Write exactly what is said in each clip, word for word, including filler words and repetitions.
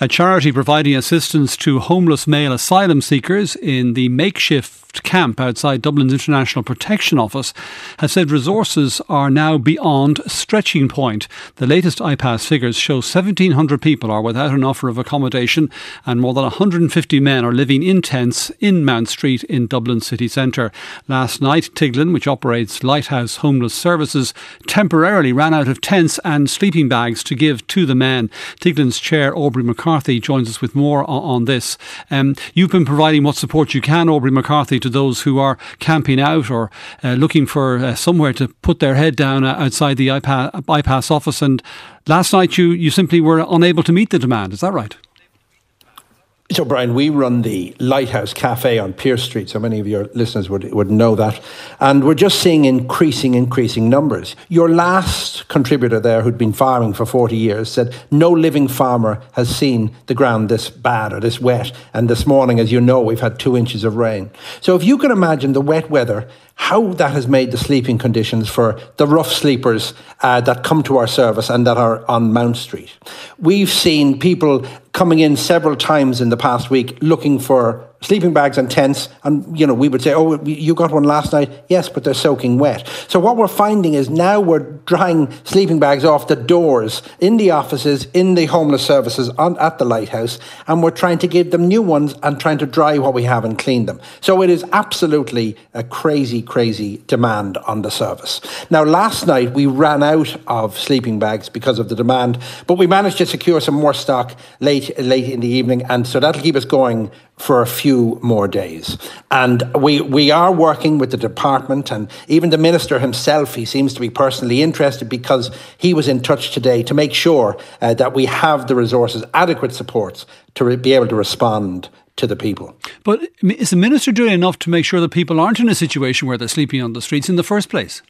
A charity providing assistance to homeless male asylum seekers in the makeshift camp outside Dublin's International Protection Office has said resources are now beyond stretching point. The latest I P A S figures show seventeen hundred people are without an offer of accommodation and more than one hundred fifty men are living in tents in Mount Street in Dublin city centre. Last night, Tiglin, which operates Lighthouse Homeless Services, temporarily ran out of tents and sleeping bags to give to the men. Tiglin's chair, Aubrey McCarthy, joins us with more on, on this. Um, you've been providing what support you can, Aubrey McCarthy, to those who are camping out or uh, looking for uh, somewhere to put their head down uh, outside the I P A S office. And last night you, you simply were unable to meet the demand. Is that right? So, Brian, we run the Lighthouse Cafe on Pearse Street, so many of your listeners would, would know that. And we're just seeing increasing, increasing numbers. Your last contributor there, who'd been farming for forty years, said no living farmer has seen the ground this bad or this wet. And this morning, as you know, we've had two inches of rain. So if you can imagine the wet weather, how that has made the sleeping conditions for the rough sleepers uh, that come to our service and that are on Mount Street. We've seen people coming in several times in the past week looking for sleeping bags and tents, and you know we would say, oh, you got one last night? Yes, but they're soaking wet. So what we're finding is now we're drying sleeping bags off the doors in the offices, in the homeless services on, at the Lighthouse, and we're trying to give them new ones and trying to dry what we have and clean them. So it is absolutely a crazy, crazy demand on the service. Now, last night we ran out of sleeping bags because of the demand, but we managed to secure some more stock late, late in the evening, and so that'll keep us going for a few more days. And we we are working with the department, and even the minister himself, he seems to be personally interested because he was in touch today to make sure uh, that we have the resources, adequate supports to re- be able to respond to the people. But is the minister doing enough to make sure that people aren't in a situation where they're sleeping on the streets in the first place?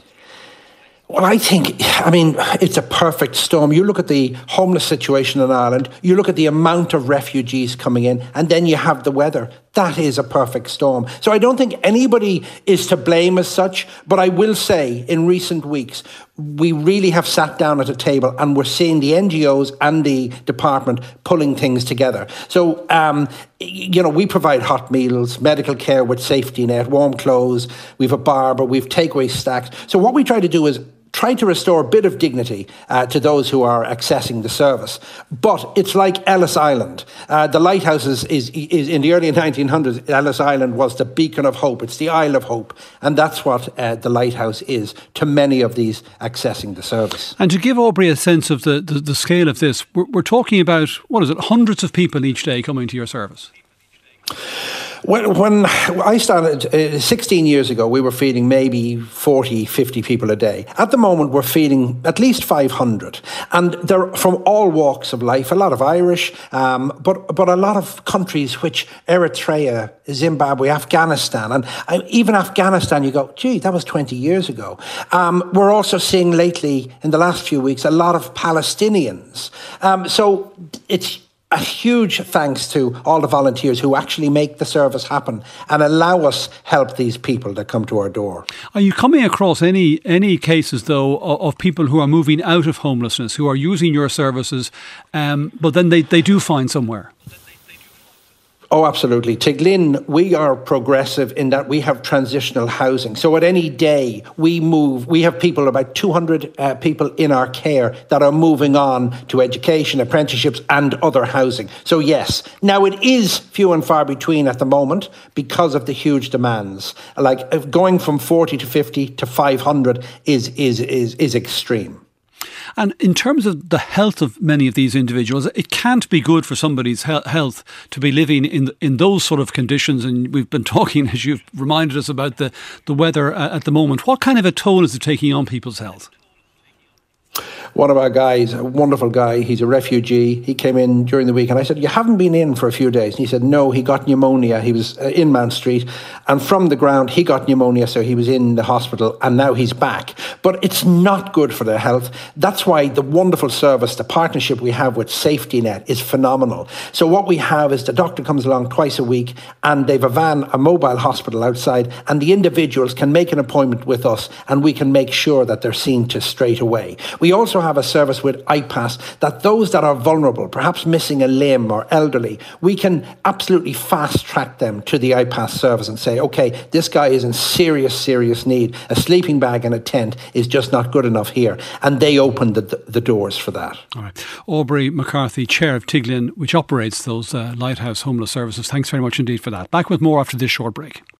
Well, I think, I mean, it's a perfect storm. You look at the homeless situation in Ireland, you look at the amount of refugees coming in, and then you have the weather. That is a perfect storm. So I don't think anybody is to blame as such, but I will say in recent weeks, we really have sat down at a table and we're seeing the N G Os and the department pulling things together. So, um, you know, we provide hot meals, medical care with safety net, warm clothes, we've a barber, we've takeaway stacks. So what we try to do is try to restore a bit of dignity uh, to those who are accessing the service. But it's like Ellis Island. Uh, the Lighthouse is, is, is in the early nineteen hundreds, Ellis Island was the beacon of hope. It's the Isle of Hope. And that's what uh, the Lighthouse is to many of these accessing the service. And to give Aubrey a sense of the, the, the scale of this, we're, we're talking about, what is it, hundreds of people each day coming to your service? When, when I started uh, sixteen years ago, we were feeding maybe forty, fifty people a day. At the moment, we're feeding at least five hundred. And they're from all walks of life, a lot of Irish, um, but, but a lot of countries which Eritrea, Zimbabwe, Afghanistan, and uh, even Afghanistan, you go, gee, that was twenty years ago. Um, we're also seeing lately, in the last few weeks, a lot of Palestinians. Um, so it's a huge thanks to all the volunteers who actually make the service happen and allow us help these people that come to our door. Are you coming across any any cases, though, of, of people who are moving out of homelessness, who are using your services, um, but then they, they do find somewhere? Oh, absolutely. Tiglin, we are progressive in that we have transitional housing. So at any day we move, we have people, about two hundred uh, people in our care that are moving on to education, apprenticeships and other housing. So yes, now it is few and far between at the moment because of the huge demands. Like going from forty to fifty to five hundred is, is, is, is extreme. And in terms of the health of many of these individuals, it can't be good for somebody's he- health to be living in in those sort of conditions. And we've been talking, as you've reminded us, about the, the weather uh, at the moment. What kind of a toll is it taking on people's health? One of our guys, a wonderful guy, he's a refugee. He came in during the week and I said, you haven't been in for a few days. And he said, no, he got pneumonia. He was in Mount Street and from the ground, he got pneumonia. So he was in the hospital and now he's back. But it's not good for their health. That's why the wonderful service, the partnership we have with Safety Net is phenomenal. So what we have is the doctor comes along twice a week and they've a van, a mobile hospital outside, and the individuals can make an appointment with us and we can make sure that they're seen to straight away. We also have a service with I PASS that those that are vulnerable, perhaps missing a limb or elderly, we can absolutely fast track them to the I PASS service and say, okay, this guy is in serious, serious need. A sleeping bag and a tent is just not good enough here. And they open the, the doors for that. All right. Aubrey McCarthy, Chair of Tiglin, which operates those uh, Lighthouse Homeless Services. Thanks very much indeed for that. Back with more after this short break.